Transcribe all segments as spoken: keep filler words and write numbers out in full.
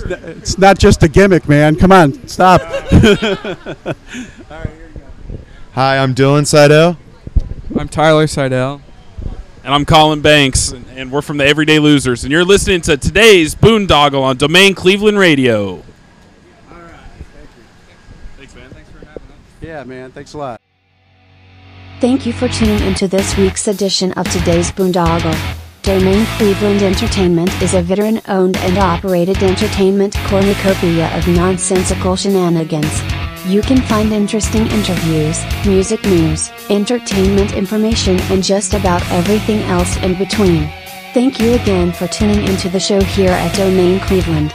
it's not just a gimmick, man. Come on, stop. Hi, I'm Dylan Seidel. I'm Tyler Seidel. And I'm Colin Banks, and, and we're from the Everyday Losers. And you're listening to today's Boondoggle on Domain Cleveland Radio. All right. Thank you. Thanks, man. Thanks for having us. Yeah, man. Thanks a lot. Thank you for tuning into this week's edition of today's Boondoggle. Domain Cleveland Entertainment is a veteran-owned and operated entertainment cornucopia of nonsensical shenanigans. You can find interesting interviews, music news, entertainment information, and just about everything else in between. Thank you again for tuning into the show here at Domain Cleveland.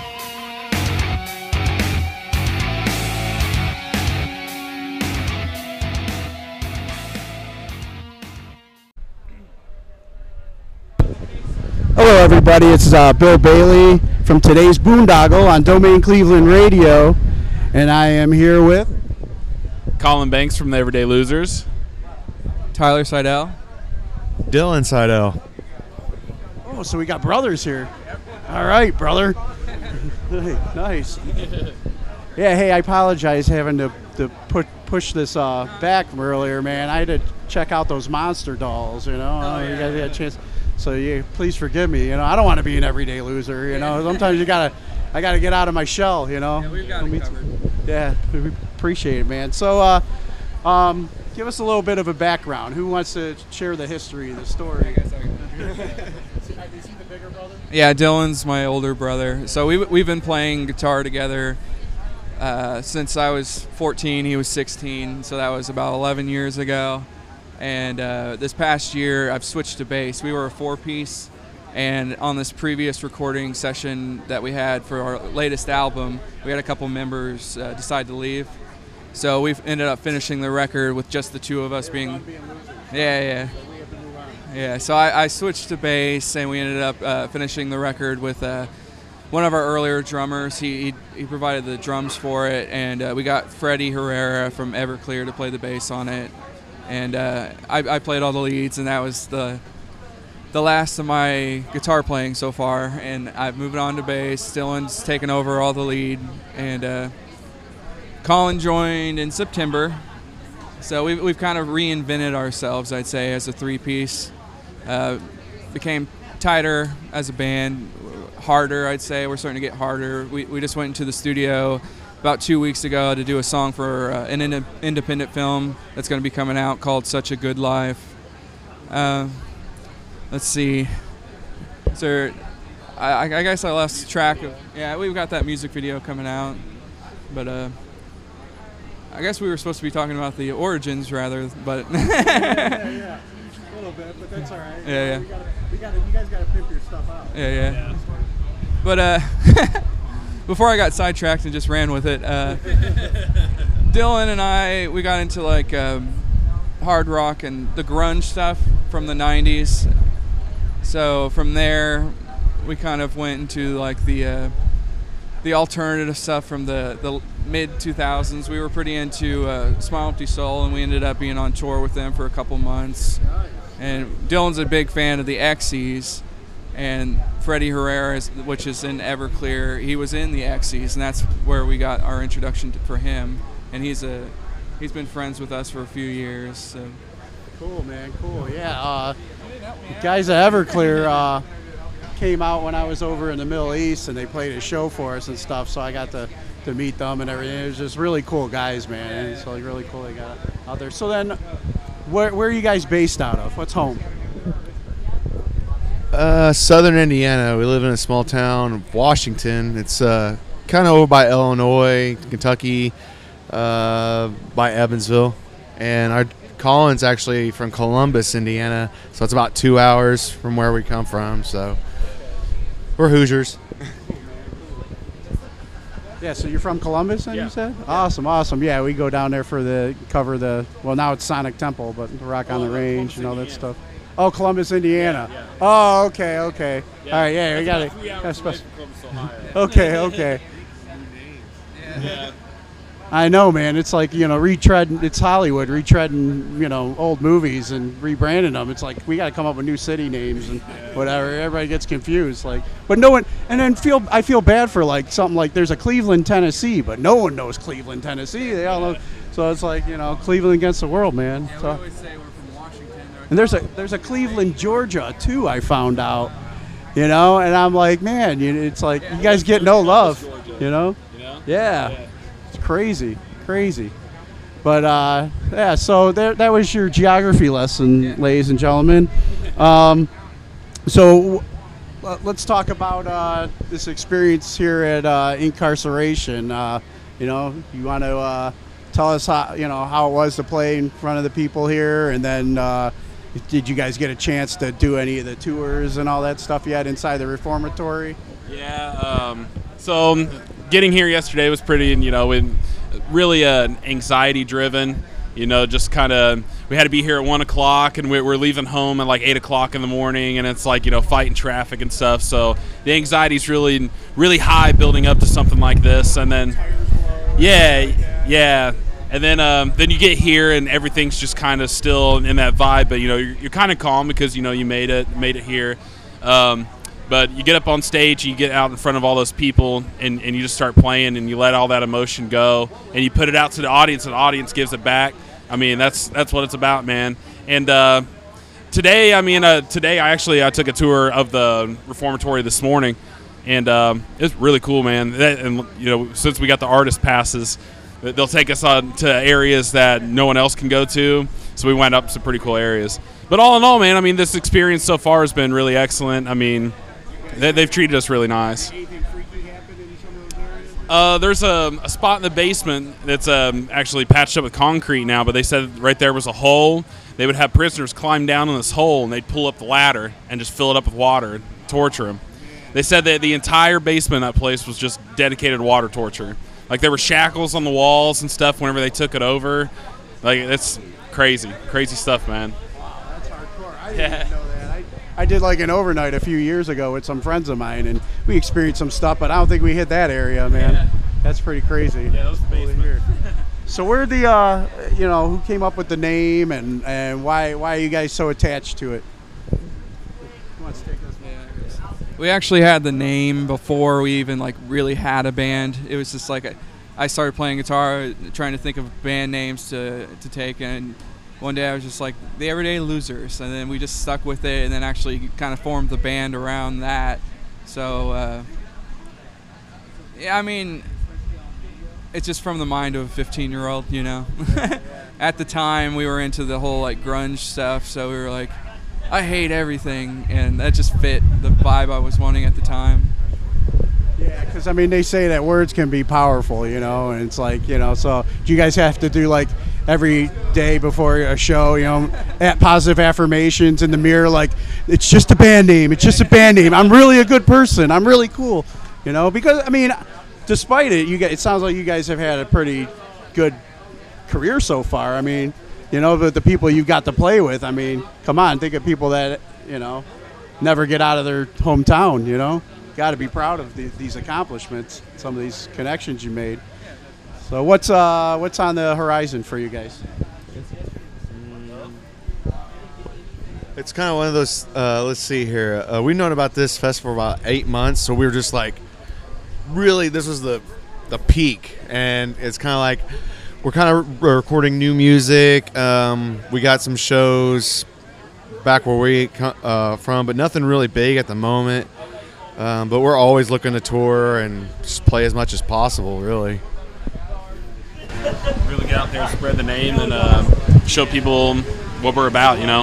Hello, everybody. It's uh, Bill Bailey from today's Boondoggle on Domain Cleveland Radio, and I am here with Colin Banks from the Everyday Losers. Tyler Seidel. Dylan Seidel. Oh, so we got brothers here. All right, brother. Hey, nice. Yeah, hey, I apologize having to, to put, push this uh, back from earlier, man. I had to check out those monster dolls, you know. Oh, you yeah, guys yeah. had a chance. So yeah, please forgive me. You know, I don't want to be an everyday loser. You know, sometimes you gotta, I gotta get out of my shell. You know. Yeah, we've got it covered. Yeah, we appreciate it, man. So, uh, um, give us a little bit of a background. Who wants to share the history, the story? Yeah, Dylan's my older brother. So we we've been playing guitar together uh, since I was fourteen. He was sixteen, so that was about eleven years ago. And uh, this past year, I've switched to bass. We were a four-piece, and on this previous recording session that we had for our latest album, we had a couple members uh, decide to leave. So we've ended up finishing the record with just the two of us being. Yeah, yeah. Yeah, so I, I switched to bass, and we ended up uh, finishing the record with uh, one of our earlier drummers. He, he he provided the drums for it, and uh, we got Freddie Herrera from Everclear to play the bass on it. And uh, I, I played all the leads, and that was the the last of my guitar playing so far. And I've moved on to bass. Dylan's taken over all the lead, and uh, Colin joined in September. So we've, we've kind of reinvented ourselves, I'd say, as a three-piece. Uh, became tighter as a band, harder, I'd say. We're starting to get harder. We, we just went into the studio about two weeks ago to do a song for uh, an in- independent film that's going to be coming out called Such a Good Life. Uh, let's see. So I, I guess I lost track of. Yeah, we've got that music video coming out, but uh, I guess we were supposed to be talking about the origins rather, but. yeah, yeah, yeah. A little bit, but that's all right. Yeah, yeah. We gotta, we gotta, you guys got to pimp your stuff out. Yeah, yeah. But uh. Before I got sidetracked and just ran with it, uh, Dylan and I, we got into like um, hard rock and the grunge stuff from the nineties. So from there, we kind of went into like the uh, the alternative stuff from the, the mid two thousands. We were pretty into uh, Smile Empty Soul, and we ended up being on tour with them for a couple months. And Dylan's a big fan of the X's. And Freddie Herrera, is, which is in Everclear, he was in the X's, and that's where we got our introduction to, for him. And he's a he's been friends with us for a few years. So. Cool, man. Cool. Yeah. Uh, the guys at Everclear uh, came out when I was over in the Middle East, and they played a show for us and stuff. So I got to, to meet them and everything. It was just really cool guys, man. And so like, really cool they got out there. So then, where where are you guys based out of? What's home? Uh, Southern Indiana. We live in a small town, Washington. It's uh, kind of over by Illinois, Kentucky, uh, by Evansville. And our Colin's actually from Columbus, Indiana, so it's about two hours from where we come from. So we're Hoosiers. Yeah, so you're from Columbus, then Yeah. you said? Awesome, awesome. Yeah, we go down there for the cover the well now it's Sonic Temple, but Rock on Oh, the no, Range Columbus, and all that Indiana. stuff. Oh, Columbus, Indiana. Yeah, yeah. Oh, okay, okay. Yeah. All right, yeah, we That's got about three it. hours That's away special. from Columbus, Ohio. Okay, okay. Yeah. I know, man. It's like, you know, retreading. It's Hollywood retreading, you know, old movies and rebranding them. It's like we got to come up with new city names and whatever. Everybody gets confused. Like, but no one. And then feel I feel bad for like something like there's a Cleveland, Tennessee, but no one knows Cleveland, Tennessee. They all know. So it's like, you know, Cleveland against the world, man. Yeah, so, we always say we're from Washington. and there's a there's a Cleveland, Georgia too. I found out, you know, and I'm like, man, you, it's like you guys get no love, you know. Yeah. Crazy, crazy. But uh, yeah, so there, that was your geography lesson, ladies and gentlemen. Um, so uh, let's talk about uh, this experience here at uh, Incarceration. Uh, you know, you want to uh, tell us how you know how it was to play in front of the people here, and then uh, did you guys get a chance to do any of the tours and all that stuff yet inside the reformatory? Yeah. Um, so getting here yesterday was pretty, you know, in, really uh, anxiety driven. You know, just kind of we had to be here at one o'clock, and we, we're leaving home at like eight o'clock in the morning, and it's like, you know, fighting traffic and stuff. So the anxiety's really, really high building up to something like this, and then yeah, yeah. And then um, then you get here and everything's just kind of still in that vibe, but you know you're, you're kind of calm because you know you made it made it here. Um, but you get up on stage, you get out in front of all those people, and, and you just start playing, and you let all that emotion go, and you put it out to the audience, and the audience gives it back. I mean, that's that's what it's about, man. And uh, today, I mean, uh, today I actually I took a tour of the reformatory this morning, and um, it's really cool, man. That, and you know, since we got the artist passes, they'll take us on to areas that no one else can go to. So we went up to some pretty cool areas. But all in all, man, I mean, this experience so far has been really excellent. I mean, they, they've treated us really nice. Anything freaky happened in some of those areas? Uh, there's a, a spot in the basement that's um, actually patched up with concrete now, but they said right there was a hole. They would have prisoners climb down in this hole, and they'd pull up the ladder and just fill it up with water and torture them. They said that the entire basement of that place was just dedicated water torture. Like, there were shackles on the walls and stuff whenever they took it over. Like, it's crazy. Crazy stuff, man. Wow, that's hardcore. I didn't Yeah. even know that. I, I did like an overnight a few years ago with some friends of mine, and we experienced some stuff, but I don't think we hit that area, man. Yeah. That's pretty crazy. Yeah, that was the basement. Weird. So where the, uh, you know, who came up with the name, and, and why why are you guys so attached to it? Who wants to take this one? We actually had the name before we even like really had a band. It was just like a, I started playing guitar, trying to think of band names to to take, and one day I was just like the Everyday Losers, and then we just stuck with it, and then actually kind of formed the band around that. So uh, yeah, I mean, it's just from the mind of a fifteen-year-old, you know. At the time, we were into the whole like grunge stuff, so we were like, I hate everything, and that just fit the vibe I was wanting at the time. Yeah, because I mean, they say that words can be powerful, you know, and it's like, you know, so do you guys have to do like every day before a show, you know, at positive affirmations in the mirror, like, it's just a band name, it's just a band name, I'm really a good person, I'm really cool, you know, because I mean, despite it, you guys, it sounds like you guys have had a pretty good career so far. I mean, you know, the, the people you've got to play with, I mean, come on, think of people that, you know, never get out of their hometown, you know. Got to be proud of the, these accomplishments, some of these connections you made. So what's uh what's on the horizon for you guys? It's kind of one of those, uh, let's see here. Uh, we've known about this festival for about eight months, so we were just like, really, this was the, the peak. And it's kind of like, we're kind of recording new music. Um, we got some shows back where we uh, from, but nothing really big at the moment. Um, but we're always looking to tour and just play as much as possible, really. Really get out there, spread the name, and uh, show people what we're about, you know.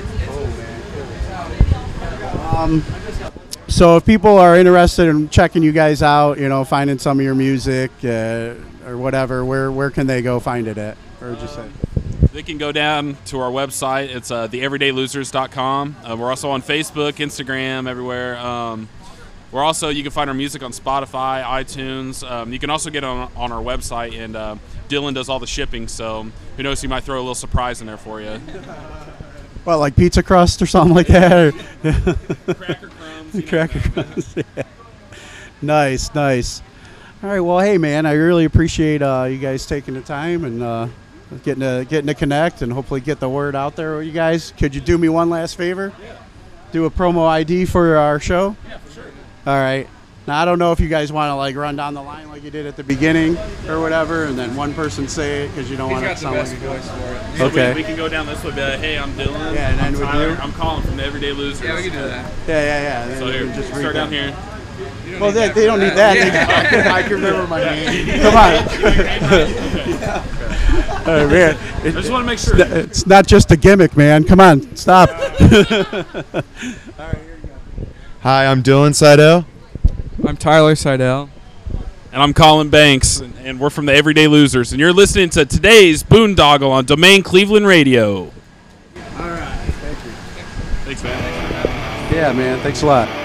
Um, so if people are interested in checking you guys out, you know, finding some of your music uh, or whatever, where where can they go find it at? Or just say. They can go down to our website. It's uh, the everyday losers dot com. Uh, we're also on Facebook, Instagram, everywhere. Um, we're also, you can find our music on Spotify, iTunes. Um, you can also get on on our website, and uh, Dylan does all the shipping, so who knows, he might throw a little surprise in there for you. Well, like pizza crust or something like that? Or Cracker crumbs. Cracker crumbs, yeah. Nice, nice. All right. Well, hey, man, I really appreciate uh, you guys taking the time and uh, getting to getting to connect and hopefully get the word out there with you guys. Could you do me one last favor? Yeah. Do a promo I D for our show. Yeah, for sure. All right. Now I don't know if you guys want to like run down the line like you did at the beginning or whatever, and then one person say it because you don't He's want got to the sound best like you voice for it. So Okay. we, we can go down this way. Be like, hey, I'm Dylan. Yeah, and then I'm with Tyler. you? I'm calling from the Everyday Losers. Yeah, we can do that. Yeah, yeah, yeah. And So then here, you can just read start down that. here. Well, they, they don't need that. They can, I can remember my name. Come on. Oh, man. I just want to make sure. It's not just a gimmick, man. Come on, stop. Hi, I'm Dylan Seidel. I'm Tyler Seidel. And I'm Colin Banks, and, and we're from the Everyday Losers, and you're listening to today's Boondoggle on Domain Cleveland Radio. All right. Thank you. Thanks, man. Yeah, man. Thanks a lot.